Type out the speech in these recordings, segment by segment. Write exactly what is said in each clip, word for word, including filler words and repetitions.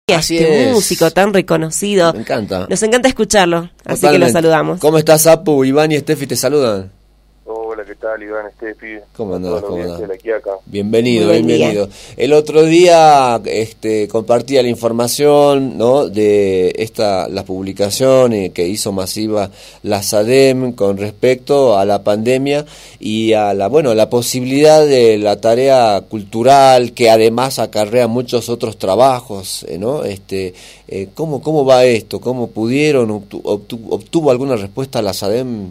Así este es. músico tan reconocido. Me encanta. Nos encanta escucharlo, así Totalmente. que lo saludamos. ¿Cómo estás, Apu? Iván y Steffi te saludan. Hola, ¿qué tal, Iván, Steffi? ¿Cómo andás? ¿Cómo andás? Acá. Bienvenido, Muy buen bienvenido. El otro día este, compartía la información, ¿no?, de esta la publicación eh, que hizo masiva la SADEM con respecto a la pandemia y a la bueno la posibilidad de la tarea cultural que además acarrea muchos otros trabajos, eh, ¿no? Este, eh, ¿cómo cómo va esto? ¿Cómo pudieron obtu, obtu, obtuvo alguna respuesta la SADEM?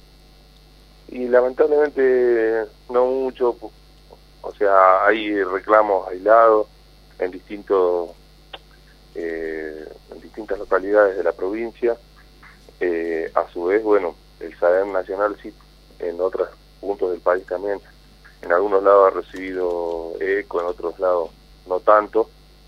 Y lamentablemente no mucho, o sea, hay reclamos aislados en distintos eh, en distintas localidades de la provincia. Eh, a su vez, bueno, el SADEM nacional sí, en otros puntos del país también, en algunos lados ha recibido eco, en otros lados no tanto,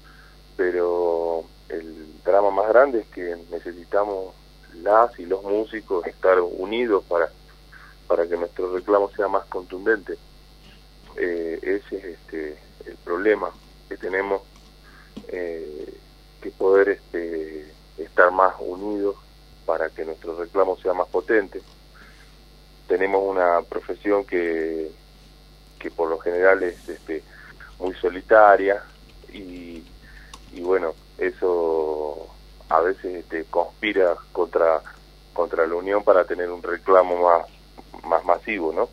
pero el drama más grande es que necesitamos las y los músicos estar unidos para para que nuestro reclamo sea más contundente. Eh, ese es este el problema que tenemos, eh, que poder este estar más unidos para que nuestro reclamo sea más potente. Tenemos una profesión que que por lo general es este muy solitaria y, y bueno, eso a veces este, conspira contra contra la unión para tener un reclamo más más masivo, ¿no?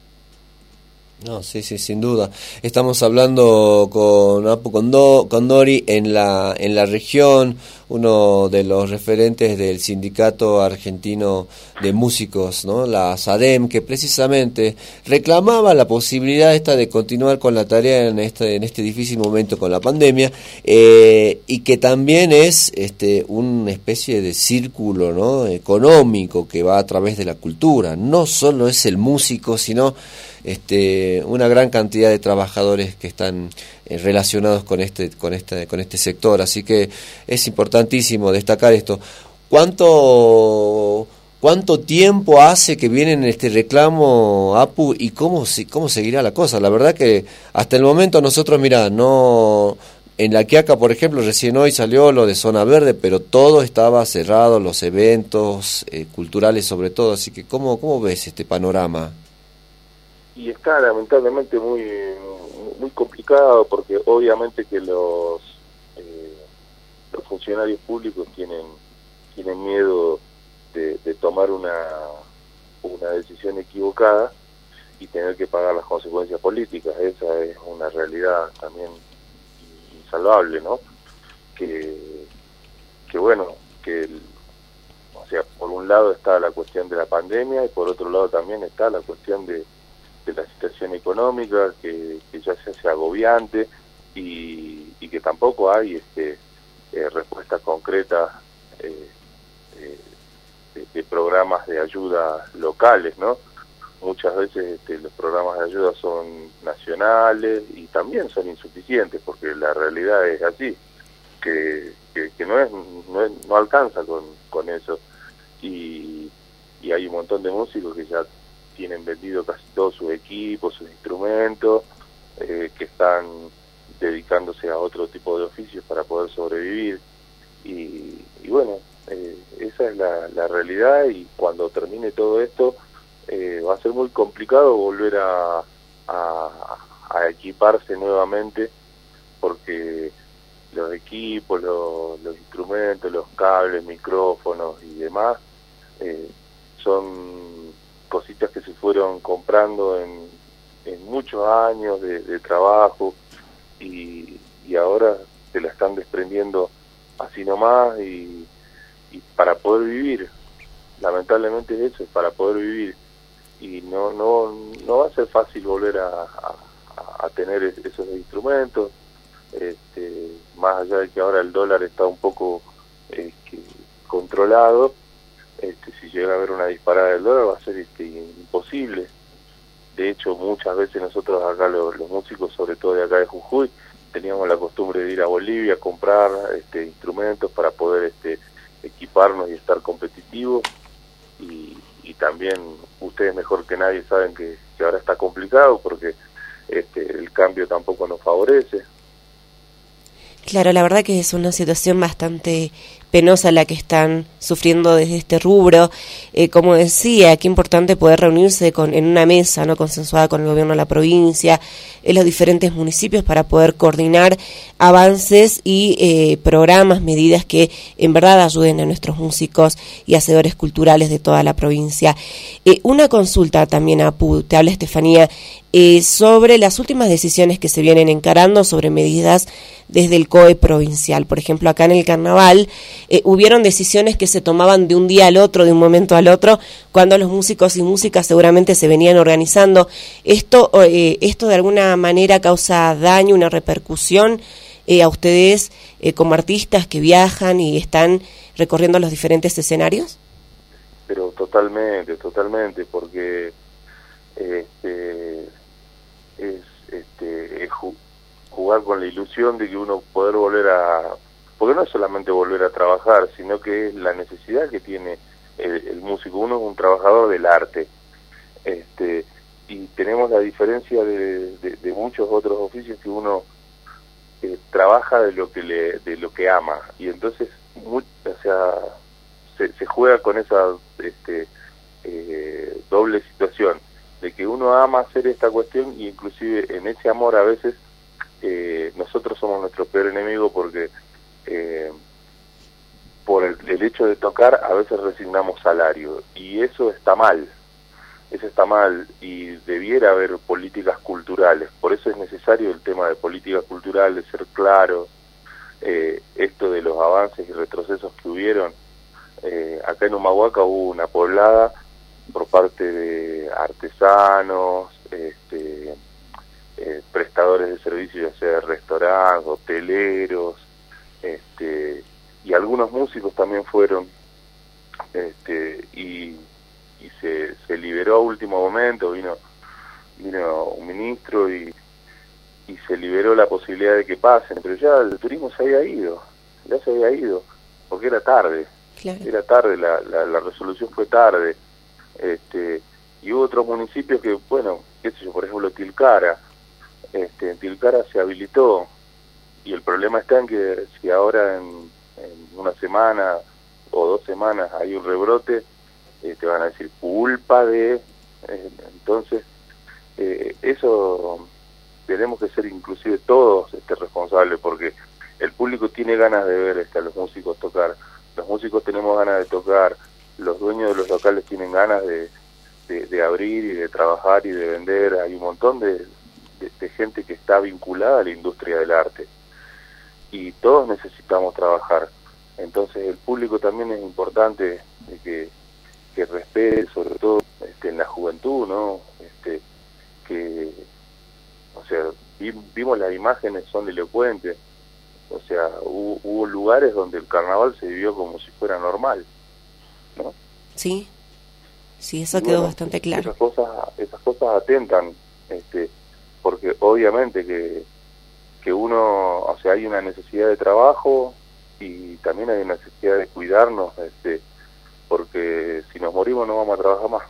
No, sí, sí, sin duda. Estamos hablando con Apu Condo, Condori en la en la región, uno de los referentes del Sindicato Argentino de Músicos, ¿no? La SADEM, que precisamente reclamaba la posibilidad esta de continuar con la tarea en este en este difícil momento con la pandemia, eh, y que también es este una especie de círculo, ¿no?, económico que va a través de la cultura. No solo es el músico, sino este una gran cantidad de trabajadores que están eh, relacionados con este con este con este sector, así que es importantísimo destacar esto. ¿Cuánto cuánto tiempo hace que vienen este reclamo, Apu, y cómo cómo seguirá la cosa? La verdad que hasta el momento nosotros, mira, no en La Quiaca, por ejemplo, recién hoy salió lo de Zona Verde, pero todo estaba cerrado, los eventos eh, culturales sobre todo, así que ¿cómo cómo ves este panorama? Y está lamentablemente muy muy complicado porque obviamente que los eh, los funcionarios públicos tienen tienen miedo de, de tomar una una decisión equivocada y tener que pagar las consecuencias políticas. Esa es una realidad también insalvable, ¿no? Que que bueno, que el, o sea, por un lado está la cuestión de la pandemia y por otro lado también está la cuestión de de la situación económica que, que ya se hace agobiante y, y que tampoco hay este eh, respuestas concretas eh, eh, de, de programas de ayuda locales, ¿no? Muchas veces este, los programas de ayuda son nacionales y también son insuficientes porque la realidad es así, que, que, que no es no, es, no alcanza con, con eso y, y hay un montón de músicos que ya tienen vendido casi todos sus equipos, sus instrumentos, eh, que están dedicándose a otro tipo de oficios para poder sobrevivir. Y, y bueno, eh, esa es la, la realidad y cuando termine todo esto eh, va a ser muy complicado volver a, a, a equiparse nuevamente porque los equipos, los, los instrumentos, los cables, micrófonos y demás eh, son cositas que se fueron comprando en, en muchos años de, de trabajo y, y ahora se la están desprendiendo así nomás y, y para poder vivir, lamentablemente es eso, es para poder vivir y no no no va a ser fácil volver a, a, a tener esos instrumentos, este, más allá de que ahora el dólar está un poco eh, que, controlado. Este, si llega a haber una disparada del dólar va a ser este, imposible. De hecho, muchas veces nosotros acá los, los músicos, sobre todo de acá de Jujuy, teníamos la costumbre de ir a Bolivia a comprar este, instrumentos para poder este, equiparnos y estar competitivos. Y, y también ustedes mejor que nadie saben que, que ahora está complicado porque este, el cambio tampoco nos favorece. Claro, la verdad que es una situación bastante penosa la que están sufriendo desde este rubro. Eh, como decía, qué importante poder reunirse con, en una mesa no consensuada con el gobierno de la provincia, en los diferentes municipios, para poder coordinar avances y eh, programas, medidas que en verdad ayuden a nuestros músicos y hacedores culturales de toda la provincia. Eh, una consulta también, Apu, te habla Estefanía, eh, sobre las últimas decisiones que se vienen encarando sobre medidas desde el C O E provincial. Por ejemplo, acá en el Carnaval eh, hubieron decisiones que se tomaban de un día al otro, de un momento al otro, cuando los músicos y músicas seguramente se venían organizando. ¿Esto, eh, esto de alguna manera causa daño, una repercusión eh, a ustedes eh, como artistas que viajan y están recorriendo los diferentes escenarios? Pero totalmente, totalmente, porque este, es, este, es ju jugar con la ilusión de que uno poder volver a... Porque no es solamente volver a trabajar, sino que es la necesidad que tiene el, el músico. Uno es un trabajador del arte, este, y tenemos la diferencia de, de, de muchos otros oficios que uno eh, trabaja de lo que le, de lo que ama, y entonces muy, o sea, se, se juega con esa este, eh, doble situación de que uno ama hacer esta cuestión, y inclusive en ese amor a veces eh, nosotros somos nuestro peor enemigo, porque eh, por el, el hecho de tocar a veces resignamos salario, y eso está mal. Eso está mal, y debiera haber políticas culturales. Por eso es necesario el tema de políticas culturales, ser claro, eh, esto de los avances y retrocesos que hubieron. Eh, acá en Humahuaca hubo una poblada por parte de artesanos, este, eh, prestadores de servicios, ya sea de restaurantes, hoteleros, este, y algunos músicos también fueron, este, y y se, se liberó a último momento, vino vino un ministro y, y se liberó la posibilidad de que pasen, pero ya el turismo se había ido, ya se había ido, porque era tarde, claro. era tarde, la, la, la resolución fue tarde, este y hubo otros municipios que, bueno, qué sé yo, por ejemplo Tilcara, este en Tilcara se habilitó, y el problema está en que si ahora en, en una semana o dos semanas hay un rebrote, Eh, te van a decir culpa de eh, entonces eh, eso tenemos que ser inclusive todos este responsables, porque el público tiene ganas de ver este, a los músicos tocar, los músicos tenemos ganas de tocar, los dueños de los locales tienen ganas de, de, de abrir y de trabajar y de vender, hay un montón de, de, de gente que está vinculada a la industria del arte y todos necesitamos trabajar, entonces el público también es importante de que que respete, sobre todo este, en la juventud, ¿no? Este, que, o sea, vi, vimos las imágenes, son elocuentes, o sea, hubo, hubo lugares donde el carnaval se vivió como si fuera normal, ¿no? Sí, sí, eso y quedó bueno, bastante claro. Esas cosas, esas cosas atentan, este, porque obviamente que, que uno, o sea, hay una necesidad de trabajo y también hay una necesidad de cuidarnos, este, porque si nos morimos no vamos a trabajar más.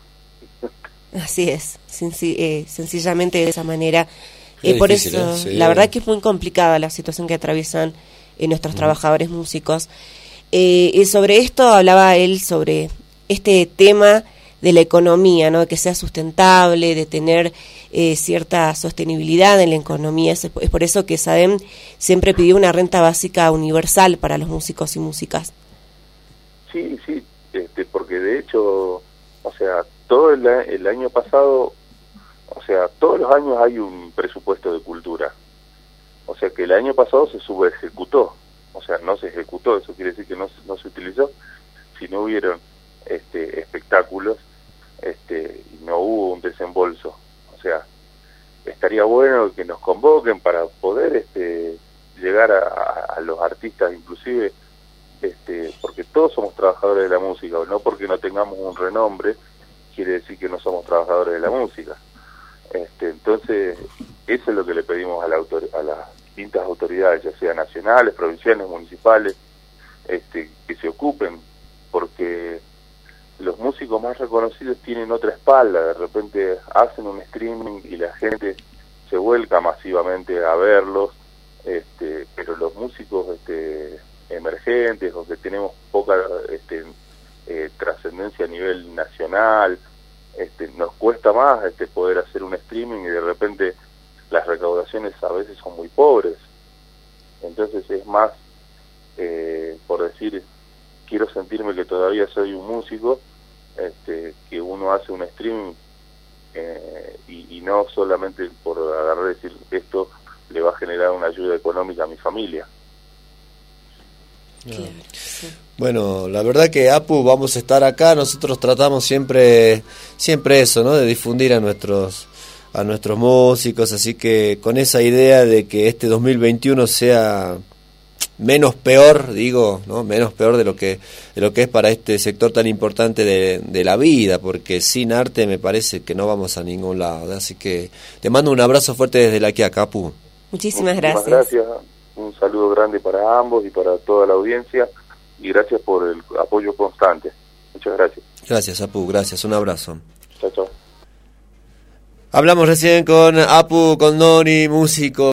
Así es, senci eh, sencillamente de esa manera. Eh, por difícil, eso, ¿eh? Sí. la verdad que es muy complicada la situación que atraviesan eh, nuestros mm. trabajadores músicos. Eh, y sobre esto hablaba él, sobre este tema de la economía, ¿no? Que sea sustentable, de tener eh, cierta sostenibilidad en la economía. Es, es por eso que SADEM siempre pidió una renta básica universal para los músicos y músicas. Sí, sí. Este, porque de hecho, o sea, todo el, el año pasado, o sea, todos los años hay un presupuesto de cultura, o sea que el año pasado se subejecutó, o sea, no se ejecutó, eso quiere decir que no, no se utilizó, si no hubieron este, espectáculos, este, y no hubo un desembolso, o sea, estaría bueno que nos convoquen para poder este, llegar a, a los artistas, inclusive, Este, porque todos somos trabajadores de la música, no porque no tengamos un renombre quiere decir que no somos trabajadores de la música. Este, entonces eso es lo que le pedimos a, la autor a las distintas autoridades, ya sea nacionales, provinciales, municipales, este, que se ocupen, porque los músicos más reconocidos tienen otra espalda, de repente hacen un streaming y la gente se vuelca masivamente a verlos, este, pero los músicos este, emergentes o que tenemos poca este, eh, trascendencia a nivel nacional, este, nos cuesta más este, poder hacer un streaming y de repente las recaudaciones a veces son muy pobres. Entonces es más, eh, por decir, quiero sentirme que todavía soy un músico, este, que uno hace un streaming eh, y, y no solamente por agarrar y decir esto le va a generar una ayuda económica a mi familia. Claro, sí. Bueno, la verdad que Apu, vamos a estar acá, nosotros tratamos siempre siempre eso, ¿no? De difundir a nuestros a nuestros músicos, así que con esa idea de que este dos mil veintiuno sea menos peor, digo, ¿no? Menos peor de lo que de lo que es para este sector tan importante de, de la vida, porque sin arte me parece que no vamos a ningún lado, ¿no? Así que te mando un abrazo fuerte desde la Quiaca, Apu. Muchísimas, Muchísimas gracias. gracias, un saludo grande para ambos y para toda la audiencia y gracias por el apoyo constante. Muchas gracias. Gracias, Apu, gracias, un abrazo. Chao, chao. Hablamos recién con Apu Condori, músico.